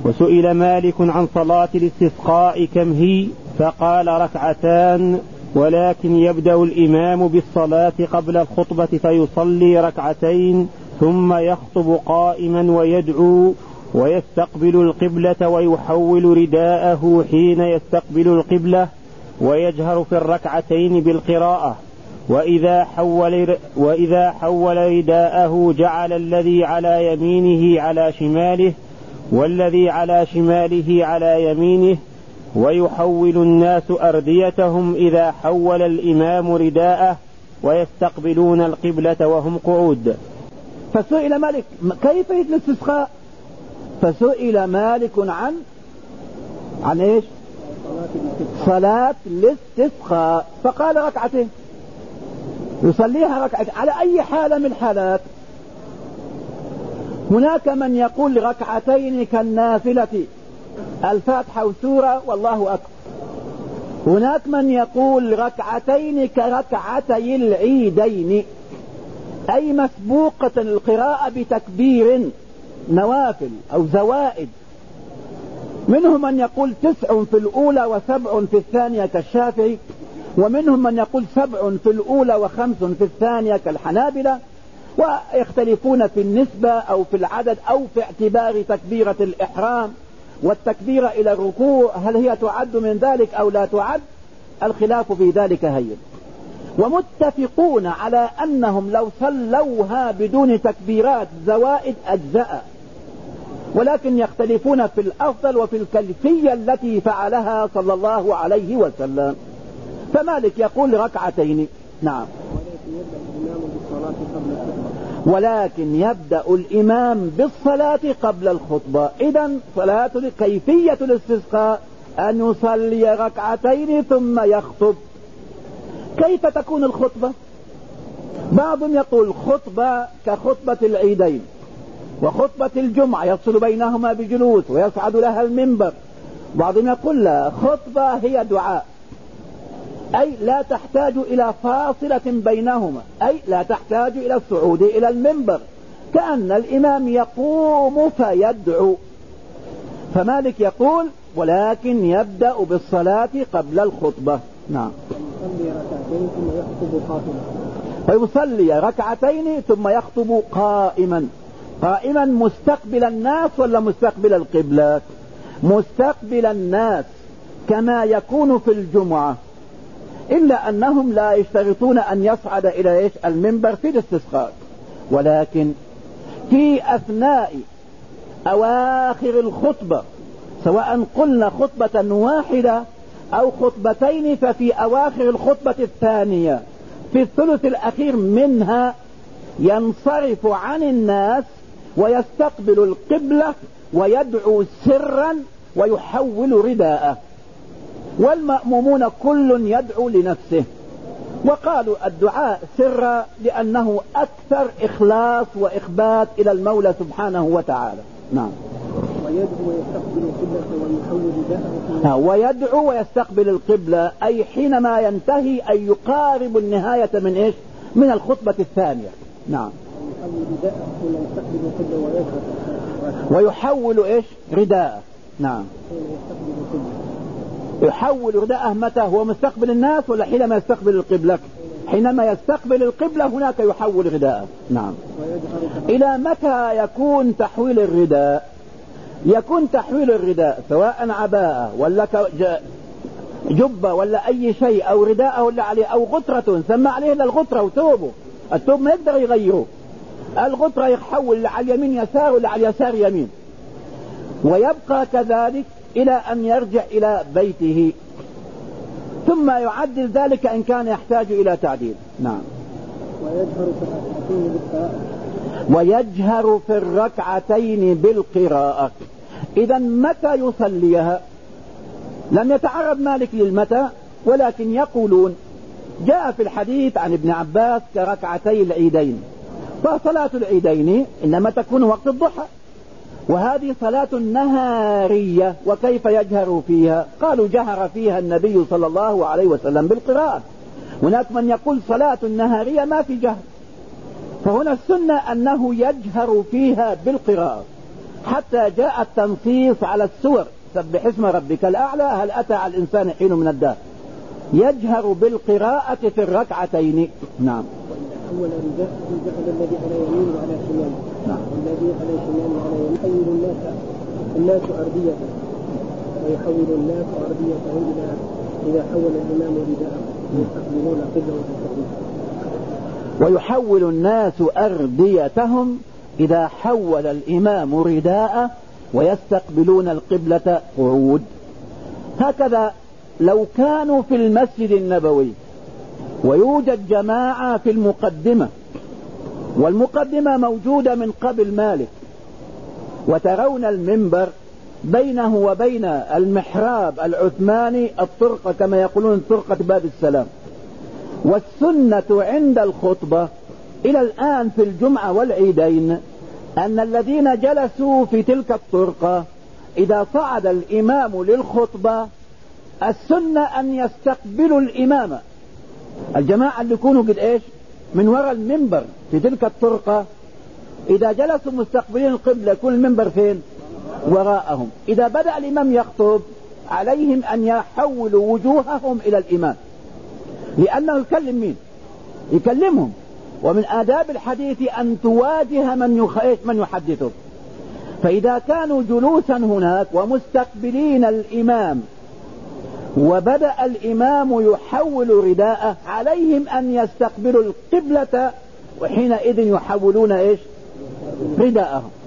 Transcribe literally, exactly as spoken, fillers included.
وسئل مالك عن صلاة الاستسقاء كم هي؟ فقال ركعتان، ولكن يبدأ الإمام بالصلاة قبل الخطبة فيصلي ركعتين ثم يخطب قائما ويدعو ويستقبل القبلة ويحول رداءه حين يستقبل القبلة، ويجهر في الركعتين بالقراءة، وإذا حول, وإذا حول رداءه جعل الذي على يمينه على شماله والذي على شماله على يمينه، ويحول الناس أرديتهم إذا حول الإمام رداءه، ويستقبلون القبلة وهم قعود. فسئل مالك كيف الاستسقاء؟ فسئل مالك عن عن ايش؟ صلاة الاستسقاء، فقال ركعتين يصليها ركعتين. على اي حالة من الحالات؟ هناك من يقول ركعتين كالنافلة، الفاتحة وسورة والله أكبر. هناك من يقول ركعتين كركعتي العيدين، أي مسبوقة القراءة بتكبير، نوافل أو زوائد. منهم من يقول تسع في الأولى وسبع في الثانية كالشافعي، ومنهم من يقول سبع في الأولى وخمس في الثانية كالحنابلة، ويختلفون في النسبة أو في العدد أو في اعتبار تكبيرة الإحرام والتكبير إلى الركوع، هل هي تعد من ذلك أو لا تعد؟ الخلاف في ذلك هين. ومتفقون على أنهم لو صلوها بدون تكبيرات زوائد أجزاء، ولكن يختلفون في الأفضل وفي الكيفية التي فعلها صلى الله عليه وسلم. فمالك يقول ركعتين. نعم. ولكن يبدأ الإمام بالصلاة قبل الخطبة. إذن صلاة كيفية الاستسقاء أن يصلي ركعتين ثم يخطب. كيف تكون الخطبة؟ بعضهم يقول خطبة كخطبة العيدين وخطبة الجمعة يفصل بينهما بجلوس ويصعد لها المنبر. بعضهم يقول لا، خطبة هي دعاء، أي لا تحتاج إلى فاصلة بينهما، أي لا تحتاج إلى الصعود إلى المنبر، كأن الإمام يقوم فيدعو. فمالك يقول ولكن يبدأ بالصلاة قبل الخطبة. نعم. فيصلي ركعتين ثم يخطب قائما. قائما مستقبل الناس ولا مستقبل القبلة؟ مستقبل الناس كما يكون في الجمعة، إلا أنهم لا يشترطون أن يصعد إلى إيش المنبر في الاستسقاء. ولكن في أثناء أواخر الخطبة، سواء قلنا خطبة واحدة أو خطبتين، ففي أواخر الخطبة الثانية في الثلث الأخير منها ينصرف عن الناس ويستقبل القبلة ويدعو سرا ويحول رداءه، والمأمومون كل يدعو لنفسه. وقالوا الدعاء سرا لأنه أكثر إخلاص وإخبات إلى المولى سبحانه وتعالى. نعم. ويدعو ويستقبل القبلة ويحول رداءه. ويدعو ويستقبل القبلة، أي حينما ينتهي أي يقارب النهاية من إيش؟ من الخطبة الثانية. نعم. ويحول إيش؟ رداءه. نعم. يحول رداءه متى؟ هو مستقبل الناس ولا حينما يستقبل القبلة؟ حينما يستقبل القبلة هناك يحول رداءه. نعم. إلى متى يكون تحويل الرداء؟ يكون تحويل الرداء سواء عباءة ولا جبة ولا أي شيء، أو رداءه ولا عليه، أو غترة سمى عليه الغترة وثوبه. الثوب ما يقدر يغيره، الغترة يحول على اليمين يسار ولا على اليسار يمين، ويبقى كذلك إلى أن يرجع إلى بيته، ثم يعدل ذلك إن كان يحتاج إلى تعديل. نعم. ويجهر في الركعتين بالقراءة. إذا متى يصليها؟ لم يتعرض مالك للمتى، ولكن يقولون جاء في الحديث عن ابن عباس كركعتي العيدين، فصلاة العيدين إنما تكون وقت الضحى، وهذه صلاة نهارية، وكيف يجهر فيها؟ قالوا جهر فيها النبي صلى الله عليه وسلم بالقراءة. هناك من يقول صلاة النهارية ما في جهر، فهنا السنة أنه يجهر فيها بالقراءة. حتى جاء التنصيص على السور: سبح اسم ربك الأعلى، هل أتى على الإنسان حين من الدهر، يجهر بالقراءة في الركعتين. نعم. أول رداء جعل الذي على يمين وعلى شمال. نعم. والذي على شمال وعلى يمين يحول الناس الناس أرضيته، ويحول الناس أرضيته إلى إذا حول الإمام رداءه ويستقبلون قبله ويستقبلون. ويحول الناس أرضيتهم إذا حول الإمام رداءه ويستقبلون القبلة قعود. هكذا لو كانوا في المسجد النبوي ويوجد جماعة في المقدمة، والمقدمة موجودة من قبل مالك، وترون المنبر بينه وبين المحراب العثماني الطرقة كما يقولون طرقة باب السلام، والسنة عند الخطبة إلى الآن في الجمعة والعيدين أن الذين جلسوا في تلك الطرقة إذا صعد الإمام للخطبة السنة أن يستقبلوا الإمام. الجماعة اللي يكونوا قد إيش من وراء المنبر في تلك الطرقة إذا جلسوا مستقبلين القبلة يكون المنبر فين؟ وراءهم. إذا بدأ الإمام يخطب عليهم أن يحولوا وجوههم إلى الإمام، لأنه يكلم مين؟ يكلمهم. ومن آداب الحديث أن تواجه من يخيش من يحدثه. فإذا كانوا جلوسا هناك ومستقبلين الإمام وبدأ الإمام يحول رداءه عليهم أن يستقبلوا القبلة، وحينئذ يحولون إيش؟ رداءهم.